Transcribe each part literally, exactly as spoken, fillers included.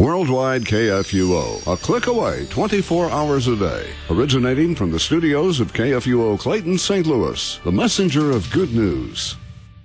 Worldwide K F U O, a click away twenty-four hours a day. Originating from the studios of K F U O Clayton, Saint Louis, the messenger of good news.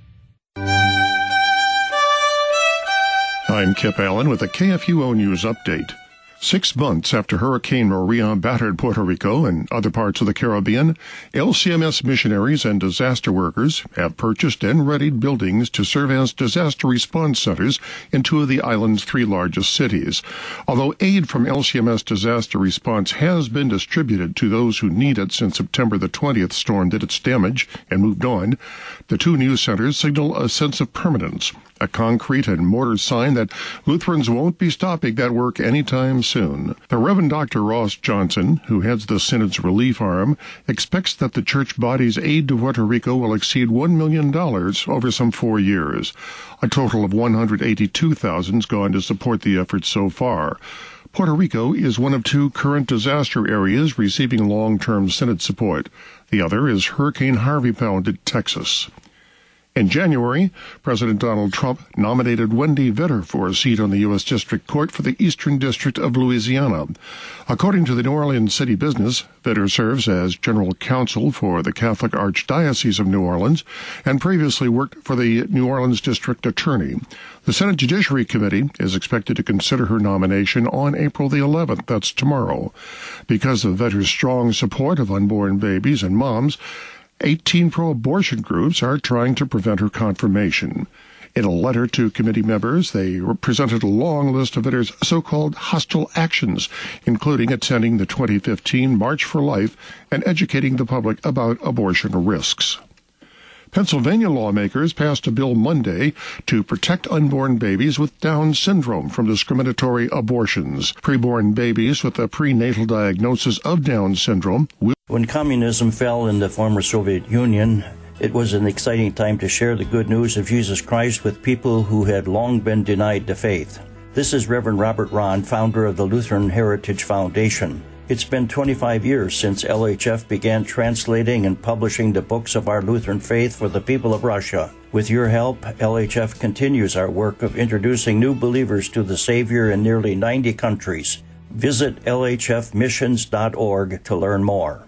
I'm Kip Allen with a K F U O News Update. Six months after Hurricane Maria battered Puerto Rico and other parts of the Caribbean, L C M S missionaries and disaster workers have purchased and readied buildings to serve as disaster response centers in two of the island's three largest cities. Although aid from L C M S Disaster Response has been distributed to those who need it since September the twentieth storm did its damage and moved on, the two new centers signal a sense of permanence, a concrete and mortar sign that Lutherans won't be stopping that work anytime soon. The Reverend Doctor Ross Johnson, who heads the Synod's relief arm, expects that the church body's aid to Puerto Rico will exceed one million dollars over some four years. A total of one hundred eighty-two thousand dollars has gone to support the effort so far. Puerto Rico is one of two current disaster areas receiving long-term Synod support. The other is Hurricane Harvey-pounded Texas. In January, President Donald Trump nominated Wendy Vidor for a seat on the U S District Court for the Eastern District of Louisiana. According to the New Orleans City Business, Vidor serves as general counsel for the Catholic Archdiocese of New Orleans and previously worked for the New Orleans District Attorney. The Senate Judiciary Committee is expected to consider her nomination on April the eleventh, that's tomorrow. Because of Vidor's strong support of unborn babies and moms, eighteen pro-abortion groups are trying to prevent her confirmation. In a letter to committee members, they presented a long list of Vidor's so-called hostile actions, including attending the twenty fifteen March for Life and educating the public about abortion risks. Pennsylvania lawmakers passed a bill Monday to protect unborn babies with Down syndrome from discriminatory abortions. Preborn babies with a prenatal diagnosis of Down syndrome will... When communism fell in the former Soviet Union, it was an exciting time to share the good news of Jesus Christ with people who had long been denied the faith. This is Reverend Robert Ron, founder of the Lutheran Heritage Foundation. It's been twenty-five years since L H F began translating and publishing the books of our Lutheran faith for the people of Russia. With your help, L H F continues our work of introducing new believers to the Savior in nearly ninety countries. Visit L H F missions dot org to learn more.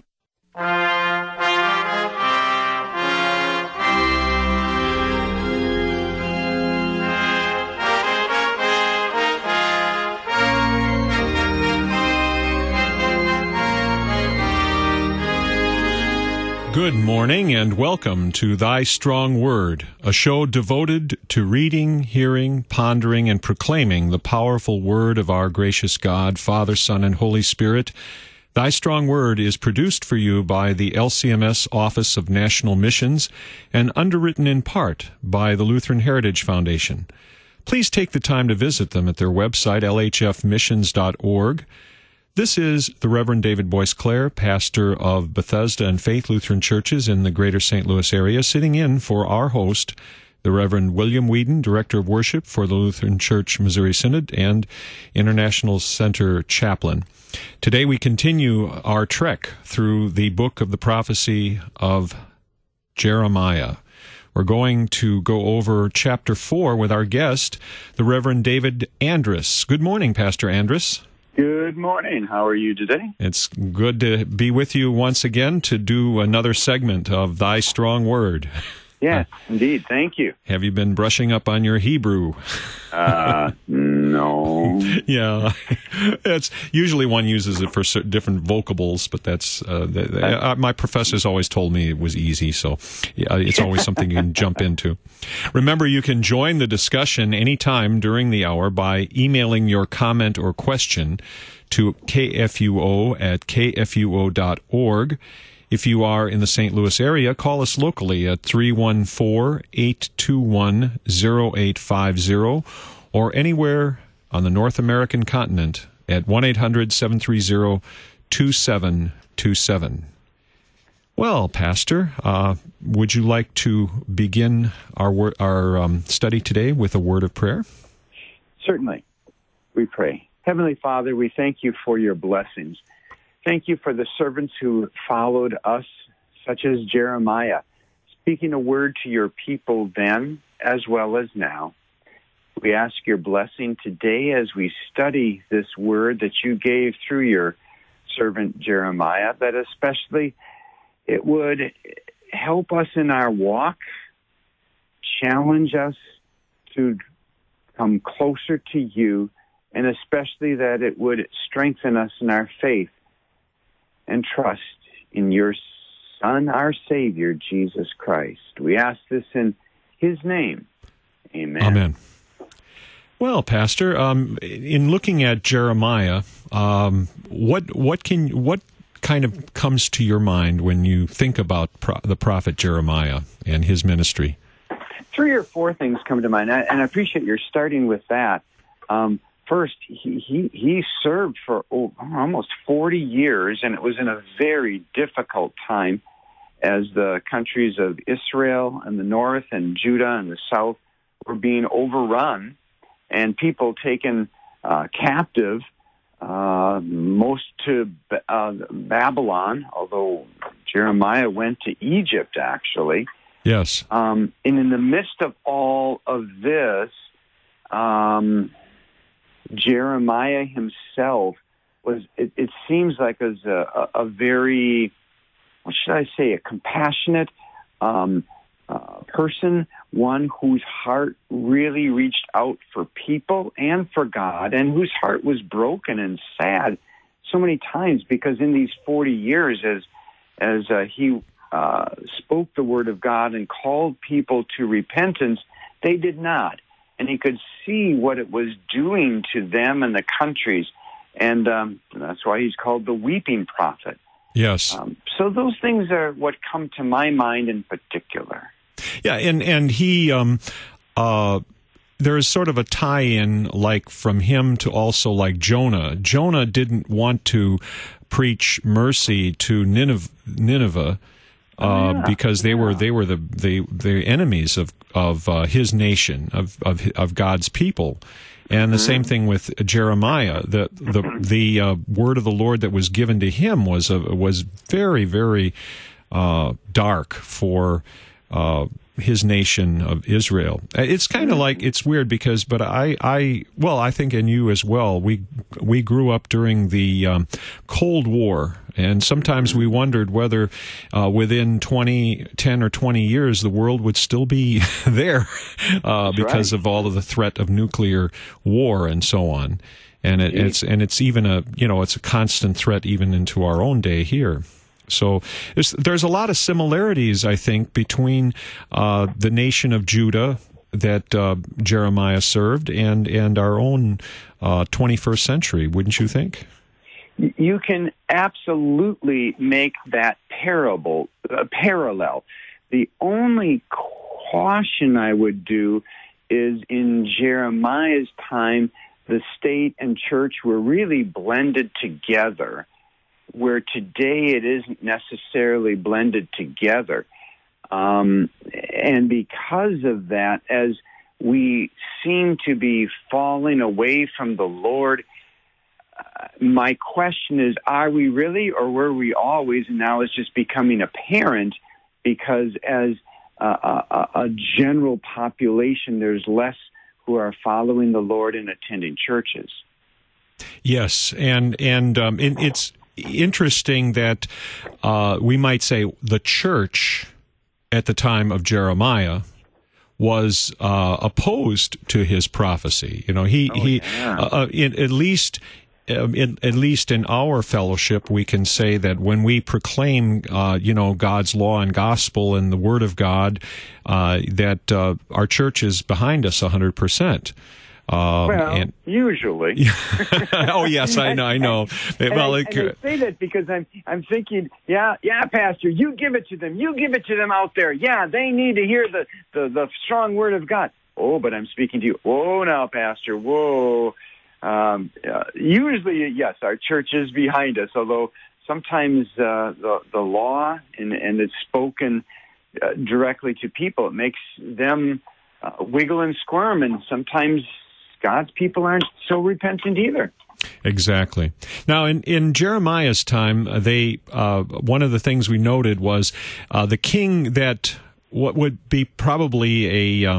Good morning and welcome to Thy Strong Word, a show devoted to reading, hearing, pondering, and proclaiming the powerful Word of our gracious God, Father, Son, and Holy Spirit. Thy Strong Word is produced for you by the L C M S Office of National Missions and underwritten in part by the Lutheran Heritage Foundation. Please take the time to visit them at their website, L H F missions dot org. This is the Reverend David Boyce Clare, pastor of Bethesda and Faith Lutheran Churches in the greater Saint Louis area, sitting in for our host, the Reverend William Whedon, Director of Worship for the Lutheran Church Missouri Synod and International Center Chaplain. Today we continue our trek through the book of the prophecy of Jeremiah. We're going to go over chapter four with our guest, the Reverend David Andrus. Good morning, Pastor Andrus. Good morning. How are you today? It's good to be with you once again to do another segment of Thy Strong Word. Yes, uh, indeed. Thank you. Have you been brushing up on your Hebrew? Uh, no. Yeah. It's usually one uses it for certain different vocables, but that's uh, the, the, uh, my professors always told me it was easy, so yeah, it's always something you can jump into. Remember, you can join the discussion anytime during the hour by emailing your comment or question to kfuo at kfuo dot org. If you are in the Saint Louis area, call us locally at three one four, eight two one, zero eight five zero or anywhere on the North American continent at one eight hundred, seven three zero, two seven two seven. Well, Pastor, uh, would you like to begin our wor- our um, study today with a word of prayer? Certainly. We pray. Heavenly Father, we thank you for your blessings. Thank you for the servants who followed us, such as Jeremiah, speaking a word to your people then as well as now. We ask your blessing today as we study this word that you gave through your servant Jeremiah, that especially it would help us in our walk, challenge us to come closer to you, and especially that it would strengthen us in our faith and trust in your Son, our Savior, Jesus Christ. We ask this in his name. Amen. Amen. Well, Pastor, um, in looking at Jeremiah, um, what what can what kind of comes to your mind when you think about pro- the prophet Jeremiah and his ministry? Three or four things come to mind, and I appreciate your starting with that. Um, first, he, he he served for oh, almost forty years, and it was in a very difficult time as the countries of Israel in the north and Judah in the south were being overrun and people taken uh, captive, uh, most to uh, Babylon, although Jeremiah went to Egypt, actually. Yes. Um, and in the midst of all of this, um, Jeremiah himself was, it, it seems like was a, a, a very, what should I say, a compassionate um, uh, person, one whose heart really reached out for people and for God, and whose heart was broken and sad so many times because in these forty years, as as uh, he uh, spoke the word of God and called people to repentance, they did not. And he could see what it was doing to them and the countries, and um, that's why he's called the weeping prophet. Yes. Um, so those things are what come to my mind in particular. Yeah, and and he, um, uh, there is sort of a tie-in, like from him to also like Jonah. Jonah didn't want to preach mercy to Nineveh, Nineveh uh, yeah, because they yeah. were they were the the, the enemies of of uh, his nation, of of of God's people. And the mm-hmm. same thing with Jeremiah. The the the uh, word of the Lord that was given to him was a, was very very uh, dark for uh, his nation of Israel. It's kind of like, it's weird because, but I I well I think and you as well. We we grew up during the um, Cold War. And sometimes we wondered whether uh, within twenty, ten or twenty years the world would still be there uh, because right. of all of the threat of nuclear war and so on. And it, it's and it's even a you know it's a constant threat even into our own day here. So there's, there's a lot of similarities, I think, between uh, the nation of Judah that uh, Jeremiah served and and our own uh, twenty-first century. Wouldn't you think? You can absolutely make that parable, uh, parallel. The only caution I would do is in Jeremiah's time, the state and church were really blended together, where today it isn't necessarily blended together. Um, and because of that, as we seem to be falling away from the Lord, Uh, my question is, are we really, or were we always, and now it's just becoming apparent because as uh, a, a general population, there's less who are following the Lord and attending churches. Yes, and and um, it, it's interesting that uh, we might say the church at the time of Jeremiah was uh, opposed to his prophecy. You know, he oh, he yeah. uh, in, at least. In, at least in our fellowship, we can say that when we proclaim, uh, you know, God's law and gospel and the Word of God, uh, that uh, our church is behind us one hundred percent. Um, well, and, usually. oh yes, I know. I know. and, well, I, it, and I say that because I'm I'm thinking, yeah, yeah, Pastor, you give it to them. You give it to them out there. Yeah, they need to hear the the, the strong Word of God. Oh, but I'm speaking to you. Whoa, now, Pastor. Whoa. Um, uh, usually, yes, our church is behind us, although sometimes uh, the, the law, and, and it's spoken uh, directly to people, it makes them uh, wiggle and squirm, and sometimes God's people aren't so repentant either. Exactly. Now, in, in Jeremiah's time, they uh, one of the things we noted was uh, the king that what would be probably a um,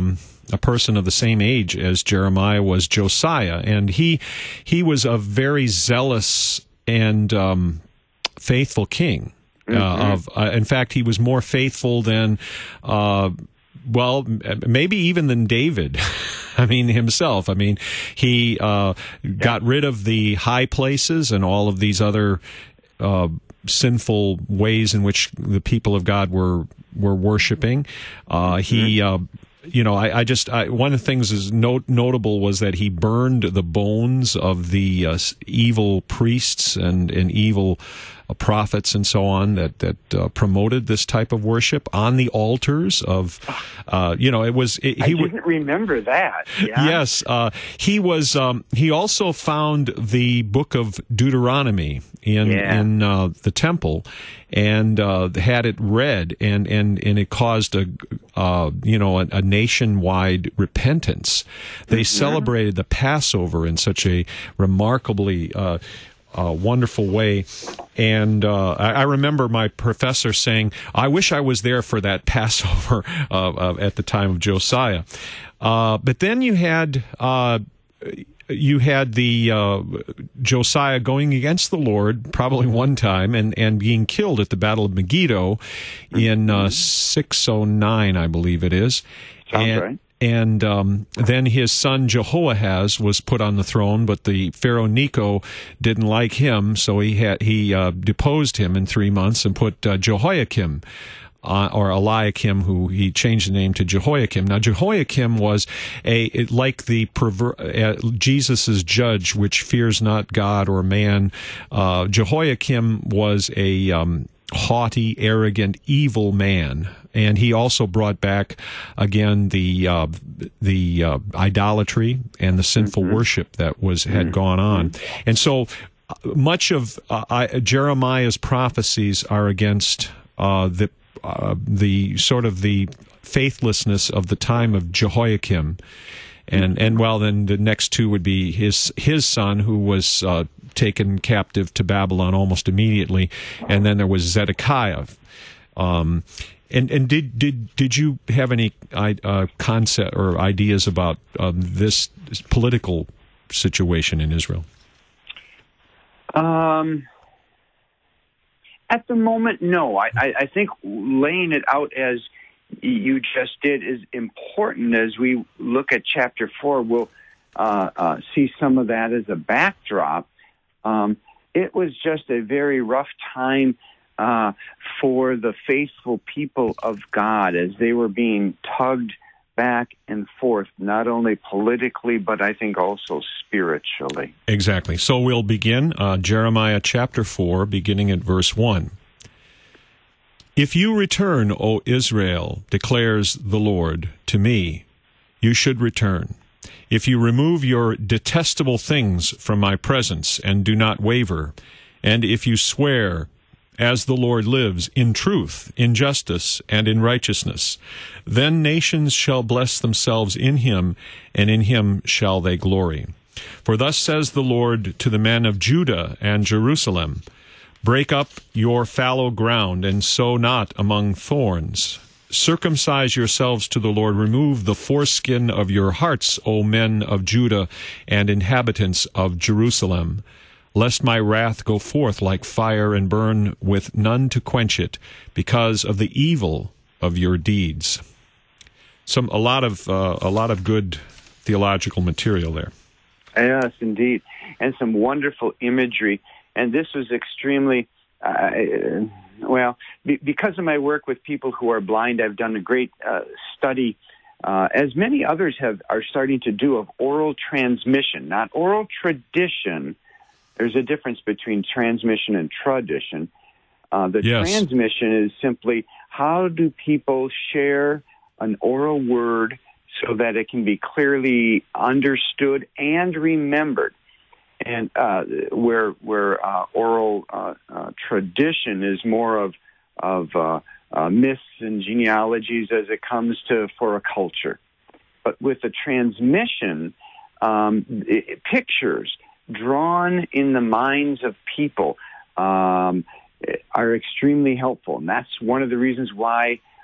a person of the same age as Jeremiah was Josiah, and he he was a very zealous and um, faithful king. Uh, mm-hmm. Of uh, in fact, he was more faithful than, uh, well, maybe even than David. I mean, himself. I mean, he uh, got rid of the high places and all of these other uh, sinful ways in which the people of God were were worshiping. Uh, he. Uh, You know, I, I just I, one of the things is note, notable was that he burned the bones of the uh, evil priests and, and evil uh, prophets and so on that that uh, promoted this type of worship on the altars of, uh, you know, it was. It, I he didn't w- remember that. Yeah. Yes, uh, he was. Um, he also found the book of Deuteronomy in Yeah. in uh, the temple, and uh, had it read, and, and, and it caused a uh, you know a, a nationwide repentance. They mm-hmm. celebrated the Passover in such a remarkably uh, uh, wonderful way, and uh, I, I remember my professor saying, "I wish I was there for that Passover uh, uh, at the time of Josiah." Uh, but then you had. Uh, You had the uh, Josiah going against the Lord probably one time and, and being killed at the Battle of Megiddo in uh, six oh nine, I believe it is. Sounds and, right. And um, then his son Jehoahaz was put on the throne, but the Pharaoh Necho didn't like him, so he had he uh, deposed him in three months and put uh, Jehoiakim. Uh, or Eliakim, who he changed the name to Jehoiakim. Now, Jehoiakim was a it, like the perver- uh, Jesus's judge, which fears not God or man. Uh, Jehoiakim was a um, haughty, arrogant, evil man, and he also brought back again the uh, the uh, idolatry and the sinful mm-hmm. worship that was had mm-hmm. gone on, and so much of uh, I, Jeremiah's prophecies are against uh, the. Uh, the sort of the faithlessness of the time of Jehoiakim, and and well, then the next two would be his his son, who was uh, taken captive to Babylon almost immediately, and then there was Zedekiah. Um, and and did did did you have any uh, concept or ideas about um, this political situation in Israel? Um. At the moment, no. I, I, I think laying it out as you just did is important. As we look at chapter four, we'll uh, uh, see some of that as a backdrop. Um, it was just a very rough time uh, for the faithful people of God as they were being tugged back and forth, not only politically, but I think also spiritually. Exactly. So we'll begin uh, Jeremiah chapter four, beginning at verse one. If you return, O Israel, declares the Lord, to me, you should return. If you remove your detestable things from my presence and do not waver, and if you swear, as the Lord lives, in truth, in justice, and in righteousness, then nations shall bless themselves in him, and in him shall they glory. For thus says the Lord to the men of Judah and Jerusalem, break up your fallow ground, and sow not among thorns. Circumcise yourselves to the Lord, remove the foreskin of your hearts, O men of Judah and inhabitants of Jerusalem, lest my wrath go forth like fire and burn with none to quench it, because of the evil of your deeds. Some a lot of uh, a lot of good theological material there. Yes, indeed, and some wonderful imagery. And this was extremely uh, well be- because of my work with people who are blind. I've done a great uh, study, uh, as many others have are starting to do, of oral transmission, not oral tradition. There's a difference between transmission and tradition. Uh, the yes. transmission is simply how do people share an oral word so that it can be clearly understood and remembered. And uh, where where uh, oral uh, uh, tradition is more of of uh, uh, myths and genealogies as it comes to for a culture, but with the transmission, um, it, pictures drawn in the minds of people um, are extremely helpful. And that's one of the reasons why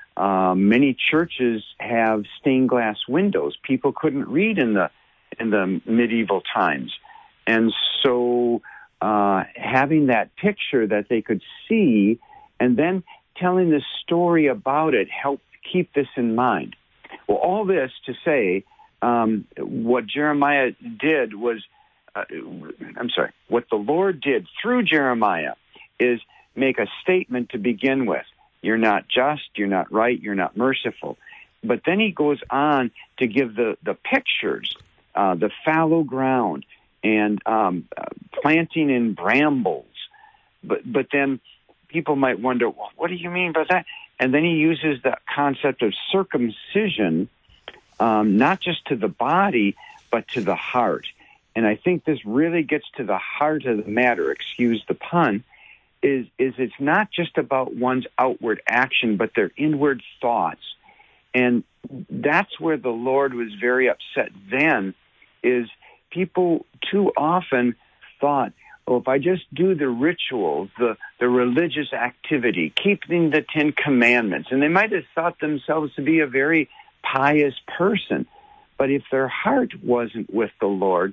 Uh, many churches have stained glass windows. People couldn't read in the in the medieval times, and so uh, having that picture that they could see, and then telling the story about it helped keep this in mind. Well, all this to say, um, what Jeremiah did was, uh, I'm sorry, what the Lord did through Jeremiah is make a statement to begin with. You're not just, you're not right, you're not merciful. But then he goes on to give the, the pictures, uh, the fallow ground, and um, uh, planting in brambles. But but then people might wonder, well, what do you mean by that? And then he uses the concept of circumcision, um, not just to the body, but to the heart. And I think this really gets to the heart of the matter, excuse the pun, is, is it's not just about one's outward action, but their inward thoughts. And that's where the Lord was very upset then, is people too often thought, oh, if I just do the rituals, the, the religious activity, keeping the Ten Commandments, and they might have thought themselves to be a very pious person, but if their heart wasn't with the Lord,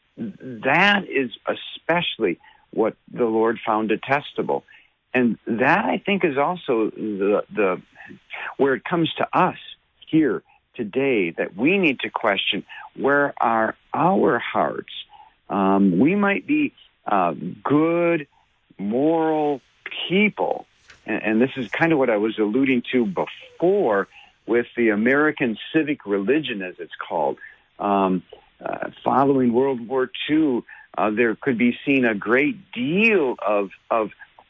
that is especially what the Lord found detestable. And that, I think, is also the, the where it comes to us here today, that we need to question, where are our hearts? Um, we might be uh, good, moral people, and, and this is kind of what I was alluding to before with the American civic religion, as it's called. Um, uh, following World War Two, uh, there could be seen a great deal of, of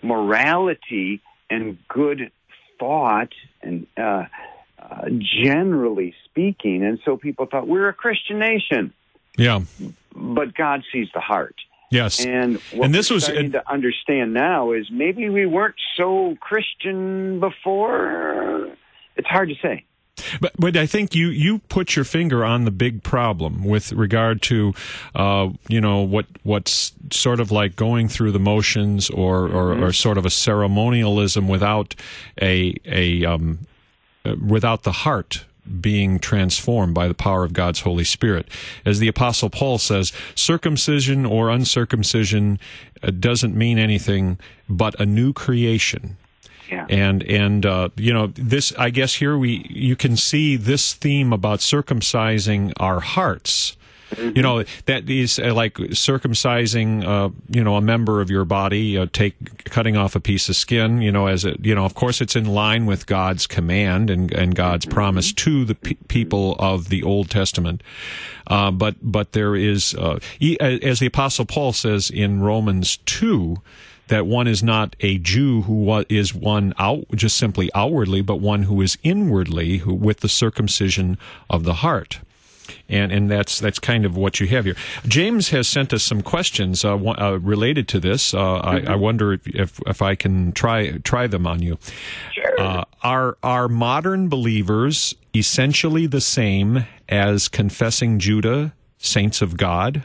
morality and good thought, and uh, uh, generally speaking, and so people thought, we're a Christian nation. Yeah. But God sees the heart. Yes. And what and this we're was starting to understand now is maybe we weren't so Christian before. It's hard to say. But, but I think you, you put your finger on the big problem with regard to, uh, you know, what what's sort of like going through the motions, or, or, mm-hmm. or sort of a ceremonialism without a a um, without the heart being transformed by the power of God's Holy Spirit. As the Apostle Paul says, circumcision or uncircumcision doesn't mean anything but a new creation. Yeah. And and uh, you know, this, I guess here we you can see this theme about circumcising our hearts. Mm-hmm. You know, that is like circumcising, uh, you know, a member of your body, uh, take cutting off a piece of skin. You know, as it, you know, of course, it's in line with God's command and, and God's mm-hmm. promise to the pe- people of the Old Testament. Uh, but but there is, uh, as the Apostle Paul says in Romans two, that one is not a Jew who is one out just simply outwardly, but one who is inwardly, who with the circumcision of the heart. And and that's that's kind of what you have here. James has sent us some questions uh, uh, related to this. Uh, mm-hmm. I, I wonder if, if if I can try try them on you. Sure. Uh, are are modern believers essentially the same as confessing Judah, saints of God?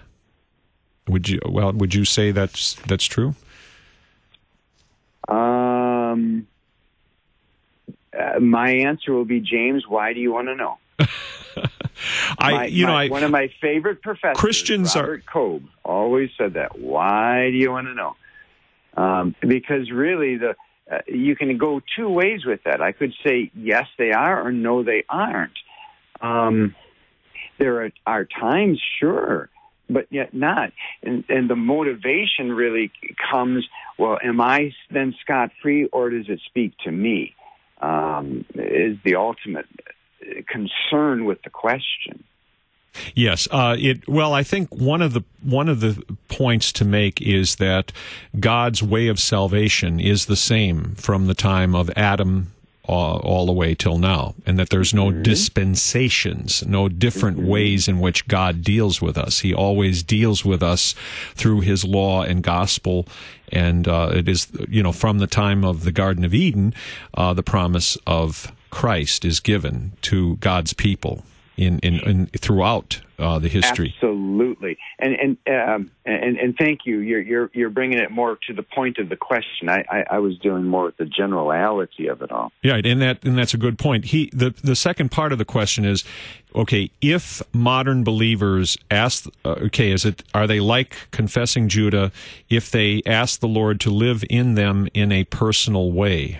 Would you well would you say that's that's true? Um, uh, my answer will be, James, why do you want to know? I, my, you know, my, I, one of my favorite professors, Christians Robert are, Kobe, always said that. Why do you want to know? Um, because really, the uh, you can go two ways with that. I could say yes, they are, or no, they aren't. Um, there are, are times, sure, but yet not. And, and the motivation really comes, well, am I then scot-free, or does it speak to me? Um, is the ultimate concern with the question. Yes. Uh, it, well, I think one of the one of the points to make is that God's way of salvation is the same from the time of Adam Uh, all the way till now, and that there's no mm-hmm. dispensations, no different mm-hmm. ways in which God deals with us. He always deals with us through His law and gospel, and uh, it is, you know, from the time of the Garden of Eden, uh, the promise of Christ is given to God's people. in, in, in throughout uh, the history. Absolutely, and and um, and and thank you. You're you're you're bringing it more to the point of the question. I, I, I was dealing more with the generality of it all. Yeah, and that and that's a good point. He the the second part of the question is, okay, if modern believers ask, uh, okay, is it are they like confessing Judah if they ask the Lord to live in them in a personal way?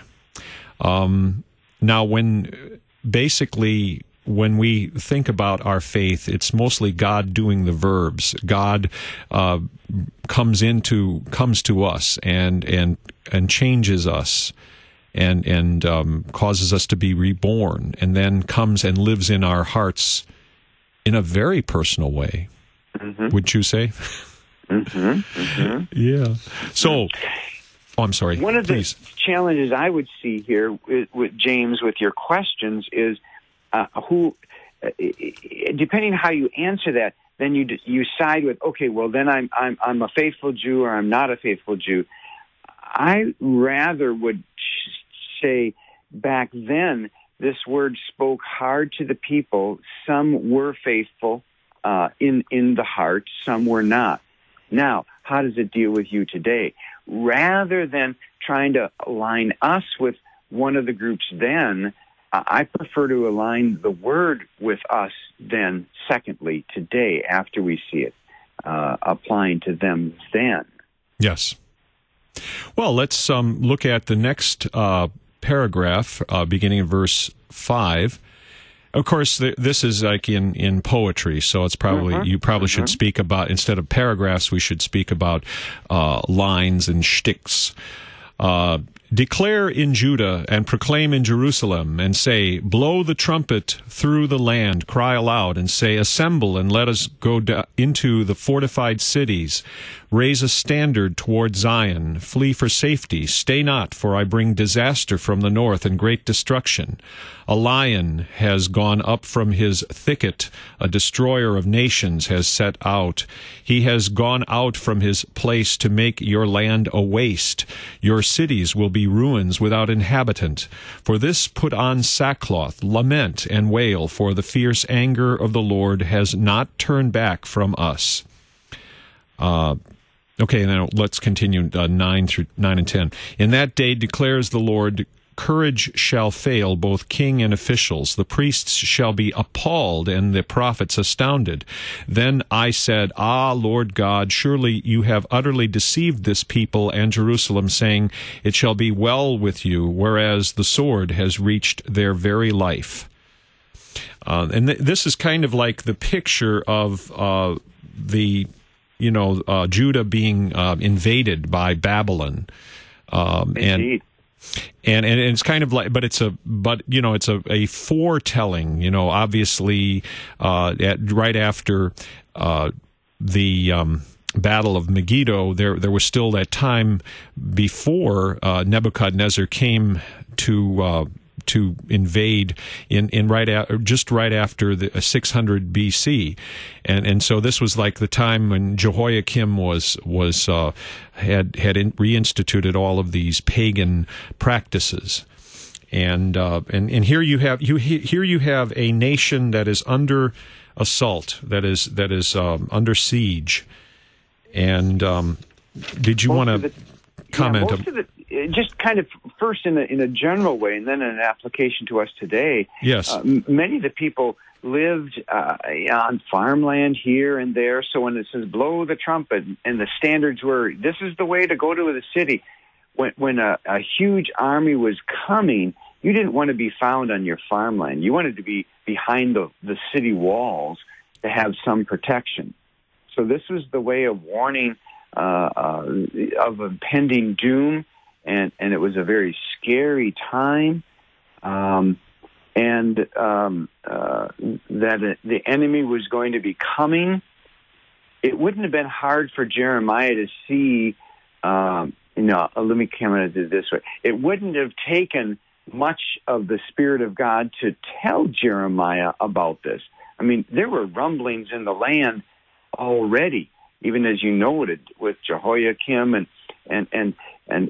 Um, now, when basically. When we think about our faith, it's mostly God doing the verbs. God uh, comes into comes to us and and and changes us, and and um, causes us to be reborn, and then comes and lives in our hearts in a very personal way. Mm-hmm. Would you say? Mm-hmm. Mm-hmm. Yeah. So, oh, I'm sorry. One of Please. the challenges I would see here with, with James, with your questions, is. Uh, who, uh, depending on how you answer that, then you you side with, okay, well then I'm I'm I'm a faithful Jew or I'm not a faithful Jew. I rather would say back then this word spoke hard to the people. Some were faithful uh, in in the heart, some were not. Now, how does it deal with you today? Rather than trying to align us with one of the groups then. I prefer to align the word with us then, secondly, today, after we see it, uh, applying to them then. Yes. Well, let's um, look at the next uh, paragraph, uh, beginning in verse five. Of course, th- this is like in, in poetry, so it's probably mm-hmm. you probably mm-hmm. should speak about, instead of paragraphs, we should speak about uh, lines and shticks. Uh, Declare in Judah and proclaim in Jerusalem and say, blow the trumpet through the land, cry aloud and say, assemble and let us go da- into the fortified cities. Raise a standard toward Zion, flee for safety, stay not, for I bring disaster from the north and great destruction. A lion has gone up from his thicket, a destroyer of nations has set out. He has gone out from his place to make your land a waste. Your cities will be ruins without inhabitant. For this put on sackcloth, lament and wail, for the fierce anger of the Lord has not turned back from us. Uh, okay, now let's continue uh, nine through nine and ten. In that day declares the Lord, courage shall fail both king and officials. The priests shall be appalled and the prophets astounded. Then I said, Ah, Lord God, surely you have utterly deceived this people and Jerusalem, saying, it shall be well with you, whereas the sword has reached their very life. Uh, and th- this is kind of like the picture of uh, the, you know, uh, Judah being uh, invaded by Babylon. Um, Indeed. And And and it's kind of like, but it's a, but you know, it's a, a foretelling. You know, obviously, uh, at, right after uh, the um, Battle of Megiddo, there there was still that time before uh, Nebuchadnezzar came to uh, to invade in in right a, just right after the uh, six hundred B C, and and so this was like the time when Jehoiakim was was uh, had had in, reinstituted all of these pagan practices, and uh, and and here you have you here you have a nation that is under assault, that is that is um, under siege, and um, did you want to comment? Yeah, most of it, just kind of first in a, in a general way, and then in an application to us today. Yes. Uh, m- many of the people lived uh, on farmland here and there, so when it says blow the trumpet, and the standards were, this is the way to go to the city, when, when a, a huge army was coming, you didn't want to be found on your farmland. You wanted to be behind the, the city walls to have some protection. So this was the way of warning uh, uh, of impending doom, and, and it was a very scary time, um, and um, uh, that the enemy was going to be coming. It wouldn't have been hard for Jeremiah to see, um, you know, let me comment it this way. It wouldn't have taken much of the Spirit of God to tell Jeremiah about this. I mean, there were rumblings in the land already, even as you noted with Jehoiakim, and and and and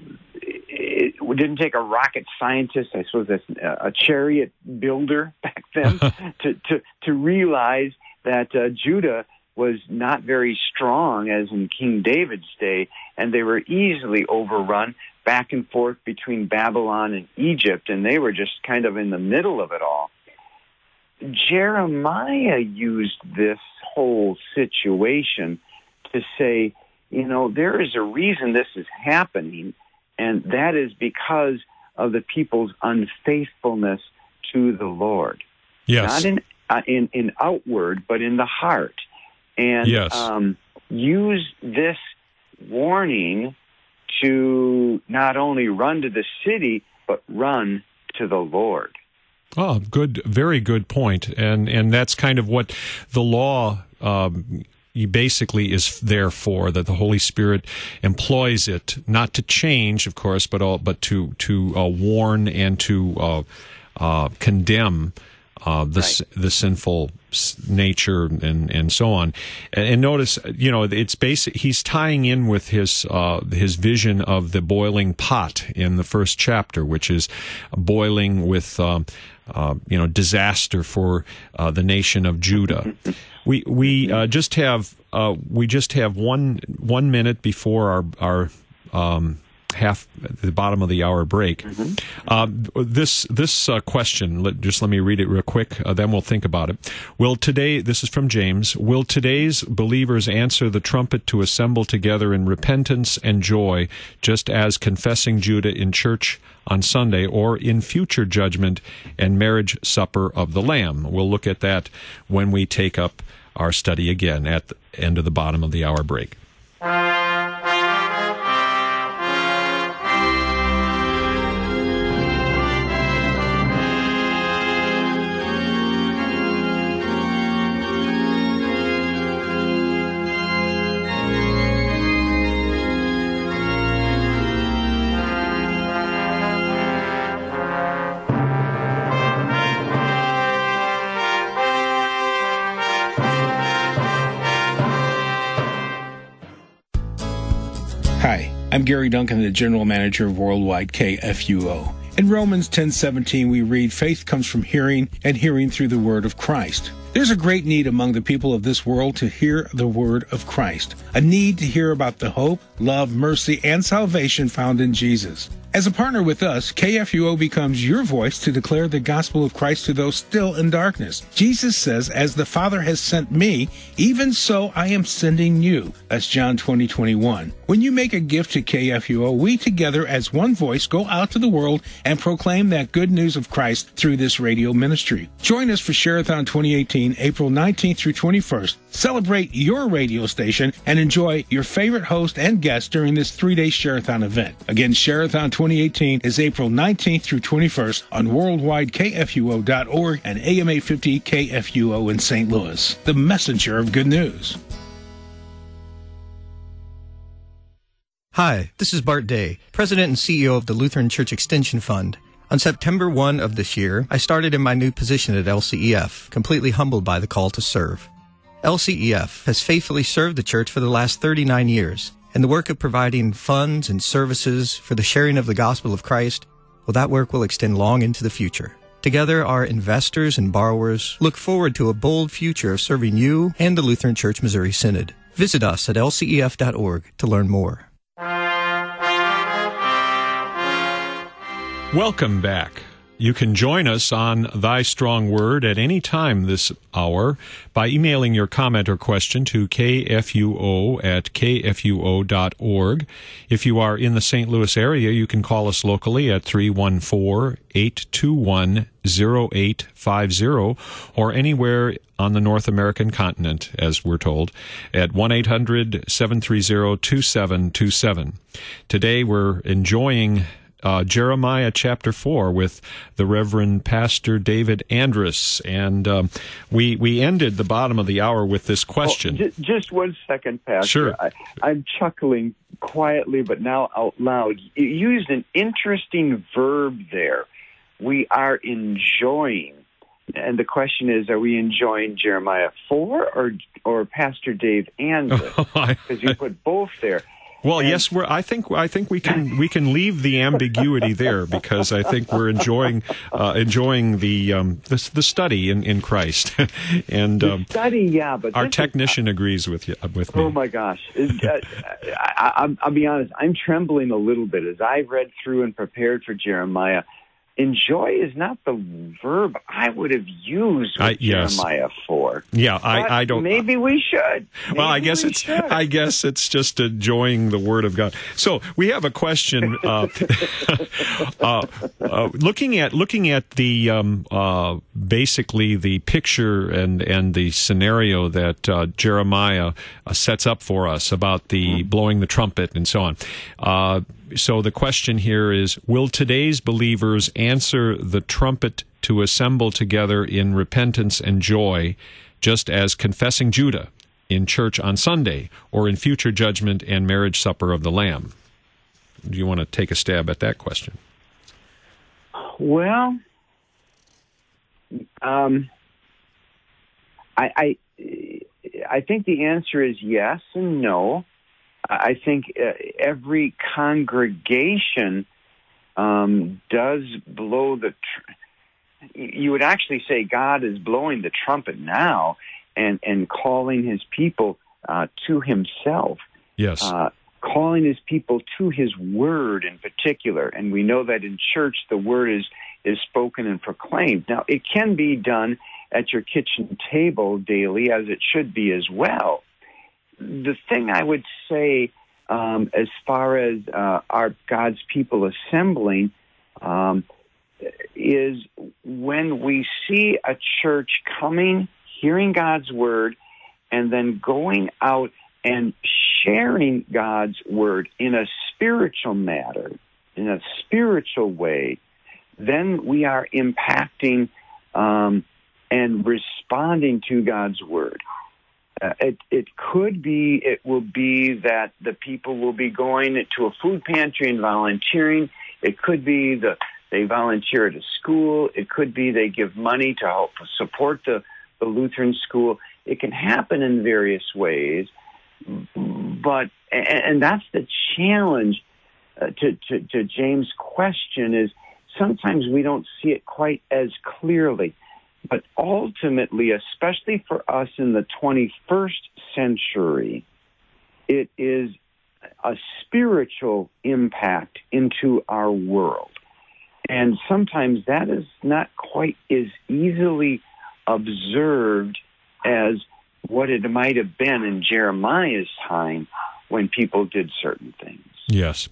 it didn't take a rocket scientist, I suppose, that's a chariot builder back them to, to, to realize that uh, Judah was not very strong as in King David's day, and they were easily overrun back and forth between Babylon and Egypt, and they were just kind of in the middle of it all. Jeremiah used this whole situation to say, you know, there is a reason this is happening, and that is because of the people's unfaithfulness to the Lord. Yes. Not in, uh, in, in outward, but in the heart. And yes. um, use this warning to not only run to the city, but run to the Lord. Oh, good, very good point. And and that's kind of what the law um, basically is there for, that the Holy Spirit employs it, not to change, of course, but all, but to, to uh, warn and to uh, uh, condemn Uh, the right. the sinful nature and and so on, and, and notice, you know, it's basic. He's tying in with his uh, his vision of the boiling pot in the first chapter, which is boiling with um, uh, you know disaster for uh, the nation of Judah. We we uh, just have uh, we just have one one minute before our our. Um, half at the bottom of the hour break. Mm-hmm. Uh, this this uh, question, let, just let me read it real quick, uh, then we'll think about it. Will today, this is from James, will today's believers answer the trumpet to assemble together in repentance and joy, just as confessing Judah in church on Sunday, or in future judgment and marriage supper of the Lamb? We'll look at that when we take up our study again at the end of the bottom of the hour break. Hi, I'm Gary Duncan, the General Manager of Worldwide K F U O. In Romans ten seventeen, we read, faith comes from hearing, and hearing through the word of Christ. There's a great need among the people of this world to hear the word of Christ, a need to hear about the hope, love, mercy, and salvation found in Jesus. As a partner with us, K F U O becomes your voice to declare the gospel of Christ to those still in darkness. Jesus says, as the Father has sent me, even so I am sending you. That's John twenty, twenty-one. When you make a gift to K F U O, we together as one voice go out to the world and proclaim that good news of Christ through this radio ministry. Join us for Share-a-thon twenty eighteen, April nineteenth through twenty-first. Celebrate your radio station and enjoy your favorite host and guest during this three-day Share-a-thon event. Again, Share-a-thon twenty eighteen is April nineteenth through twenty-first on worldwide K F U O dot org and A M eight fifty K F U O in Saint Louis, the messenger of good news. Hi, this is Bart Day, President and C E O of the Lutheran Church Extension Fund. On September first of this year, I started in my new position at L C E F, completely humbled by the call to serve. L C E F has faithfully served the church for the last thirty-nine years, and the work of providing funds and services for the sharing of the gospel of Christ, well, that work will extend long into the future. Together, our investors and borrowers look forward to a bold future of serving you and the Lutheran Church Missouri Synod. Visit us at L C E F dot org to learn more. Welcome back. You can join us on Thy Strong Word at any time this hour by emailing your comment or question to K F U O at K F U O dot org. If you are in the Saint Louis area, you can call us locally at three one four, eight two one, zero eight five zero or anywhere on the North American continent, as we're told, at one eight hundred, seven three zero, two seven two seven. Today we're enjoying Uh, Jeremiah chapter four with the Reverend Pastor David Andrus, and um, we we ended the bottom of the hour with this question. Oh, j- just one second, Pastor. Sure. I, I'm chuckling quietly, but now out loud. You used an interesting verb there. We are enjoying, and the question is: are we enjoying Jeremiah four or or Pastor Dave Andrus? Because you put both there. Well, And- yes, we're. I think I think we can we can leave the ambiguity there, because I think we're enjoying uh, enjoying the um, the, the study in, in Christ, and um, Study, yeah, but our this is- technician agrees with you with me. Oh my gosh! It- uh, I, I, I'll be honest. I'm trembling a little bit as I read through and prepared for Jeremiah. Enjoy is not the verb I would have used with I- yes. Jeremiah four. Yeah, But I, I don't. Maybe we should. Well, I Maybe guess we it's should. I guess it's just enjoying the Word of God. So we have a question. Uh, uh, uh, looking at looking at the um, uh, basically the picture and and the scenario that uh, Jeremiah uh, sets up for us about the blowing the trumpet and so on. Uh, so the question here is: will today's believers answer the trumpet to assemble together in repentance and joy, just as confessing Judah in church on Sunday, or in future judgment and marriage supper of the Lamb? Do you want to take a stab at that question? Well, um, I, I I think the answer is yes and no. I think uh, every congregation um, does blow the. Tr- you would actually say God is blowing the trumpet now and and calling His people uh, to Himself. Yes. Uh, calling His people to His Word in particular. And we know that in church the Word is, is spoken and proclaimed. Now, it can be done at your kitchen table daily, as it should be as well. The thing I would say um, as far as uh, our God's people assembling um, is when we see a church coming, hearing God's Word, and then going out and sharing God's Word in a spiritual matter, in a spiritual way, then we are impacting um, and responding to God's Word. Uh, it, it could be, it will be that the people will be going to a food pantry and volunteering. It could be the they volunteer at a school. It could be they give money to help support the, the Lutheran school. It can happen in various ways. But, and, and that's the challenge uh, to, to, to James' question, is sometimes we don't see it quite as clearly. But ultimately, especially for us in the twenty-first century, it is a spiritual impact into our world. And sometimes that is not quite as easily observed as what it might have been in Jeremiah's time when people did certain things. Yes.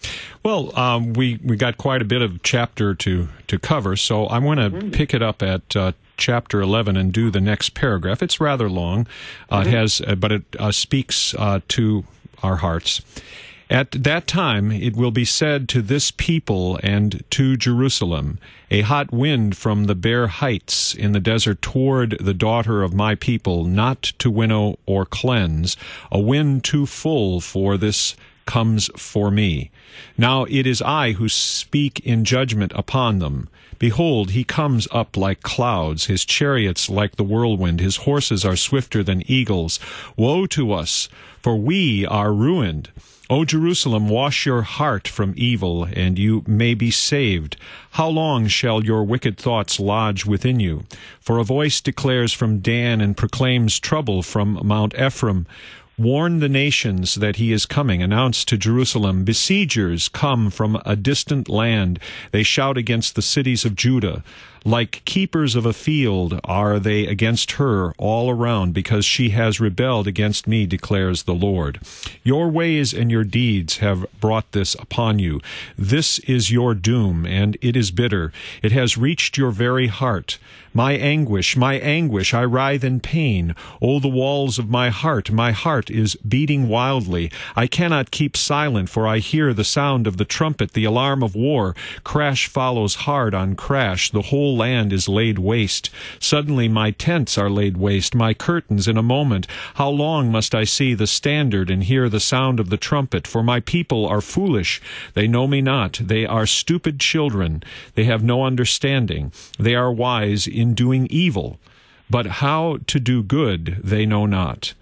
Well, um, we, we got quite a bit of chapter to, to cover, so I want to mm. pick it up at uh, chapter eleven and do the next paragraph. It's rather long, uh, mm-hmm. it has, uh, but it uh, speaks uh, to our hearts. At that time it will be said to this people and to Jerusalem, a hot wind from the bare heights in the desert toward the daughter of my people, not to winnow or cleanse, a wind too full for this comes for me. Now it is I who speak in judgment upon them. Behold, he comes up like clouds, his chariots like the whirlwind, his horses are swifter than eagles. Woe to us, for we are ruined. O Jerusalem, wash your heart from evil, and you may be saved. How long shall your wicked thoughts lodge within you? For a voice declares from Dan and proclaims trouble from Mount Ephraim. Warn the nations that he is coming. Announce to Jerusalem, besiegers come from a distant land. They shout against the cities of Judah. Like keepers of a field are they against her all around, because she has rebelled against me, declares the Lord. Your ways and your deeds have brought this upon you. This is your doom, and it is bitter. It has reached your very heart. My anguish, my anguish, I writhe in pain. O the walls of my heart, my heart is beating wildly. I cannot keep silent, for I hear the sound of the trumpet, the alarm of war. Crash follows hard on crash. The whole land is laid waste. Suddenly my tents are laid waste, my curtains in a moment. How long must I see the standard and hear the sound of the trumpet? For my people are foolish. They know me not. They are stupid children. They have no understanding. They are wise in doing evil, but how to do good they know not.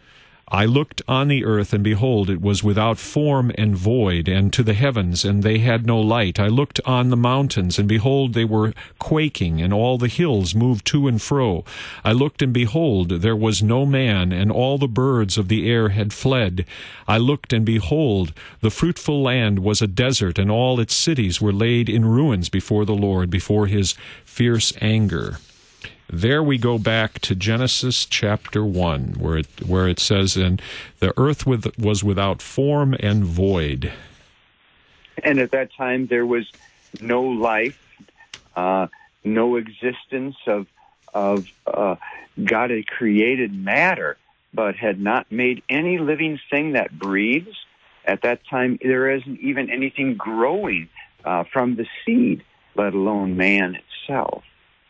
I looked on the earth, and behold, it was without form and void, and to the heavens, and they had no light. I looked on the mountains, and behold, they were quaking, and all the hills moved to and fro. I looked, and behold, there was no man, and all the birds of the air had fled. I looked, and behold, the fruitful land was a desert, and all its cities were laid in ruins before the Lord, before his fierce anger. There we go back to Genesis chapter one, where it where it says, "And the earth with, was without form and void." And at that time, there was no life, uh, no existence of of uh, God had created matter, but had not made any living thing that breathes. At that time, there isn't even anything growing uh, from the seed, let alone man itself.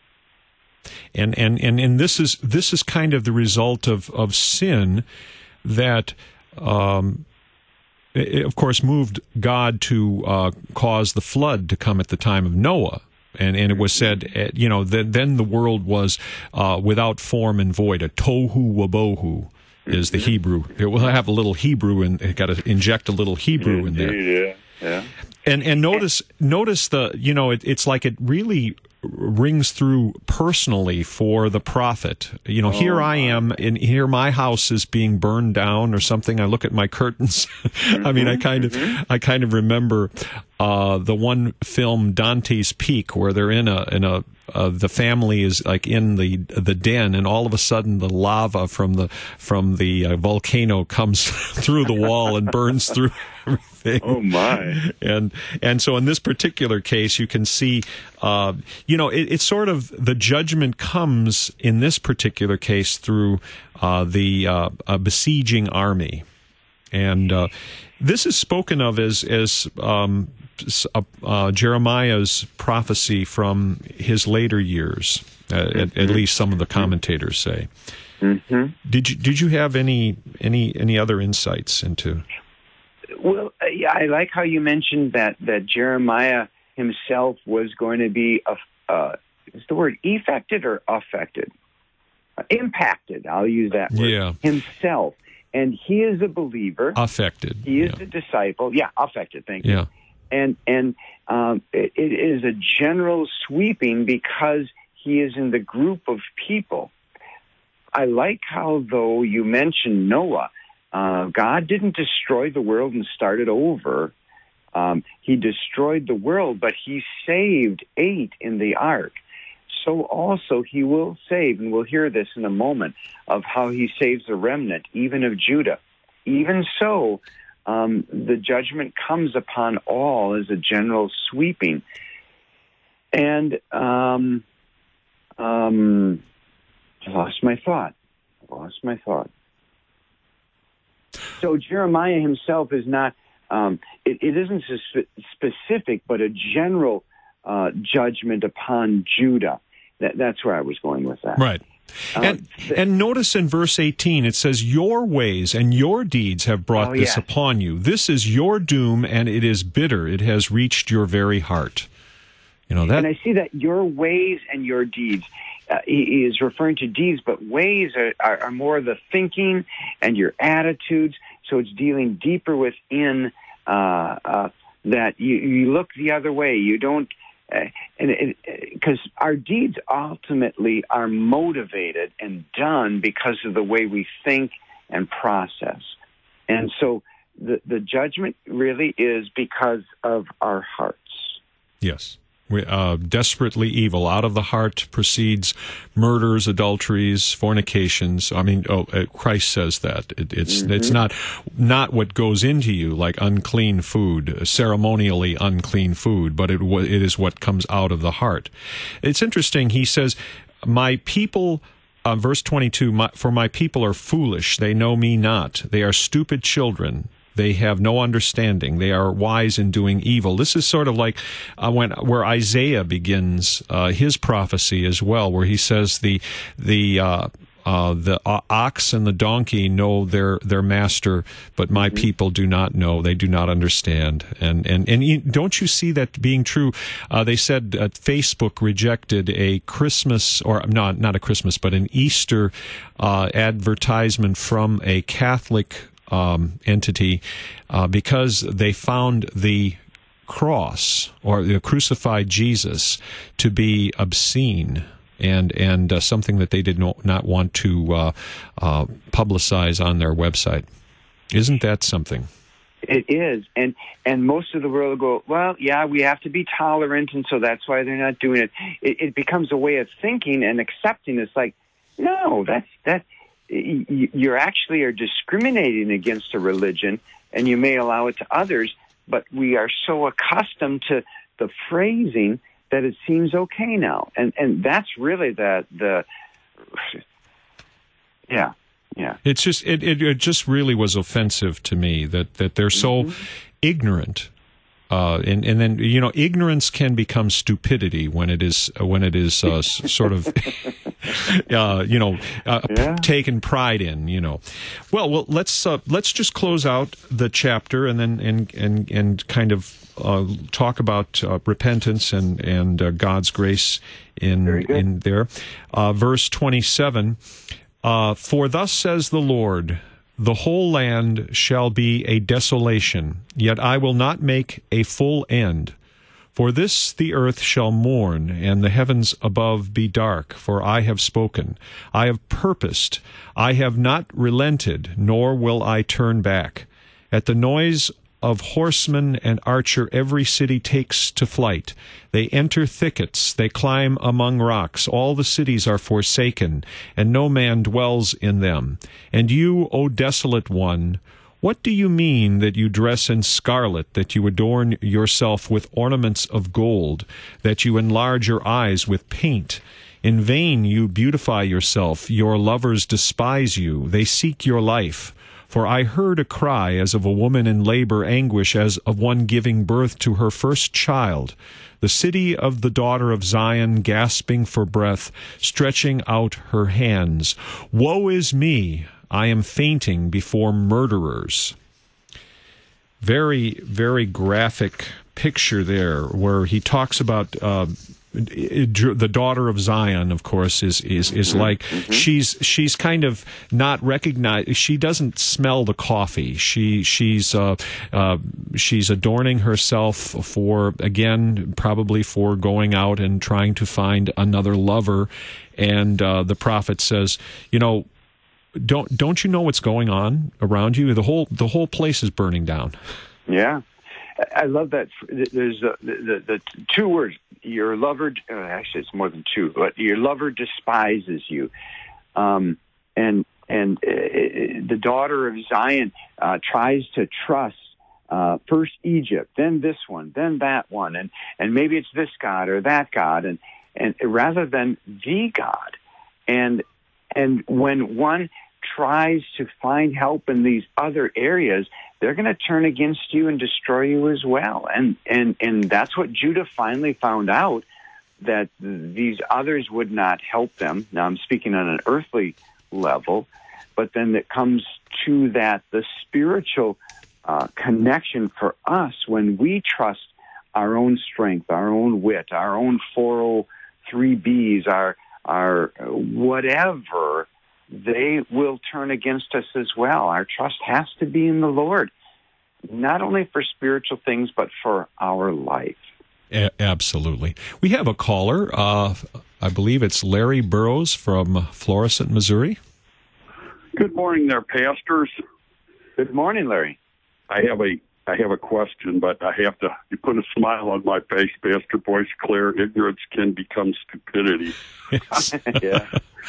And, and and and this is this is kind of the result of, of sin that, um, it, of course, moved God to uh, cause the flood to come at the time of Noah. And and it was said, you know, that then the world was uh, without form and void. A tohu wabohu is the Hebrew. It will have a little Hebrew, and it got to inject a little Hebrew in there. Yeah, yeah. And and notice notice the you know it, it's like it really rings through personally for the prophet. You know, oh, here I am, and here my house is being burned down or something. I look at my curtains. Mm-hmm, I mean, I kind mm-hmm. of, I kind of remember uh, the one film Dante's Peak, where they're in a in a uh, the family is like in the the den, and all of a sudden the lava from the from the uh, volcano comes through the wall and burns through everything. Oh my! And and so in this particular case, you can see, uh, you know, it, it's sort of the judgment comes in this particular case through uh, the uh, a besieging army, and uh, this is spoken of as as um, uh, uh, Jeremiah's prophecy from his later years. Uh, mm-hmm. at, at least some of the commentators say. Mm-hmm. Did you did you have any any any other insights into? Well, uh, yeah, I like how you mentioned that, that Jeremiah himself was going to be, uh, uh, is the word affected or affected? Uh, impacted, I'll use that word. Yeah. Himself. And he is a believer. Affected. He is yeah. a disciple. Yeah, affected, thank you. Yeah. And, and um, it, it is a general sweeping because he is in the group of people. I like how, though, you mentioned Noah. Uh, God didn't destroy the world and start it over. Um, he destroyed the world, but he saved eight in the ark. So also he will save, and we'll hear this in a moment, of how he saves the remnant, even of Judah. Even so, um, the judgment comes upon all as a general sweeping. And um, um, I lost my thought. I lost my thought. So Jeremiah himself is not, um, it, it isn't sp- specific, but a general uh, judgment upon Judah. That, that's where I was going with that. Right. Uh, and, th- and notice in verse eighteen, it says, "Your ways and your deeds have brought oh, this yes. upon you. This is your doom, and it is bitter. It has reached your very heart." You know that. And I see that your ways and your deeds. Uh, he, he is referring to deeds, but ways are, are, are more the thinking and your attitudes. So it's dealing deeper within uh, uh, that you, you look the other way. You don't, uh, and because our deeds ultimately are motivated and done because of the way we think and process. And so the the judgment really is because of our hearts. Yes. We, uh, desperately evil. Out of the heart proceeds murders, adulteries, fornications. I mean, oh, uh, Christ says that. It, it's mm-hmm. it's not not what goes into you, like unclean food, ceremonially unclean food, but it it is what comes out of the heart. It's interesting. He says, "My people," uh, verse twenty-two, my, "for my people are foolish. They know me not. They are stupid children. They have no understanding. They are wise in doing evil." This is sort of like uh, when where Isaiah begins uh, his prophecy as well, where he says the the uh, Uh, the uh, ox and the donkey know their their master, but my mm-hmm. people do not know. They do not understand. And and and you, don't you see that being true? Uh, they said uh, Facebook rejected a Christmas, or not not a Christmas, but an Easter uh, advertisement from a Catholic um, entity uh, because they found the cross or the crucified Jesus to be obscene. And and uh, something that they did not, not want to uh, uh, publicize on their website. Isn't that something? It is, and and most of the world will go, well, yeah, we have to be tolerant, and so that's why they're not doing it. It, it becomes a way of thinking and accepting. It's like, no, that's that. You actually are discriminating against a religion, and you may allow it to others, but we are so accustomed to the phrasing that it seems okay now, and and that's really the the yeah yeah. It's just it, it it just really was offensive to me that that they're so mm-hmm. ignorant, uh, and and then you know ignorance can become stupidity when it is when it is uh, sort of uh, you know uh, yeah. taken pride in you know. Well, well, let's uh, let's just close out the chapter and then and and and kind of. Uh, talk about uh, repentance and and uh, God's grace in in there. Uh, verse twenty-seven. Uh, For thus says the Lord, the whole land shall be a desolation, yet I will not make a full end. For this the earth shall mourn, and the heavens above be dark. For I have spoken, I have purposed, I have not relented, nor will I turn back. At the noise of horseman and archer every city takes to flight. They enter thickets, they climb among rocks. All the cities are forsaken, and no man dwells in them. And you, O desolate one, what do you mean that you dress in scarlet, that you adorn yourself with ornaments of gold, that you enlarge your eyes with paint? In vain you beautify yourself, your lovers despise you, they seek your life. For I heard a cry as of a woman in labor anguish, as of one giving birth to her first child. The city of the daughter of Zion, gasping for breath, stretching out her hands. Woe is me! I am fainting before murderers. Very, very graphic picture there, where he talks about uh, the daughter of Zion, of course, is is is mm-hmm. like mm-hmm. she's she's kind of not recognized. She doesn't smell the coffee. She she's uh, uh, she's adorning herself for, again, probably for going out and trying to find another lover. And uh, the prophet says, you know, don't don't you know what's going on around you? The whole the whole place is burning down. Yeah. I love that. There's the, the, the two words. Your lover, uh, actually, it's more than two. But your lover despises you, um, and and uh, the daughter of Zion uh, tries to trust uh, first Egypt, then this one, then that one, and and maybe it's this God or that God, and and rather than the God, and and when one tries to find help in these other areas, they're going to turn against you and destroy you as well. And and and that's what Judah finally found out, that these others would not help them. Now I'm speaking on an earthly level, but then it comes to that, the spiritual uh, connection for us when we trust our own strength, our own wit, our own four oh three B's, our, our whatever, they will turn against us as well. Our trust has to be in the Lord, not only for spiritual things, but for our life. A- absolutely. We have a caller. Uh, I believe it's Larry Burrows from Florissant, Missouri. Good morning there, pastors. Good morning, Larry. I have a I have a question, but I have to you put a smile on my face, Pastor Boyce Claire. Ignorance can become stupidity. Yeah.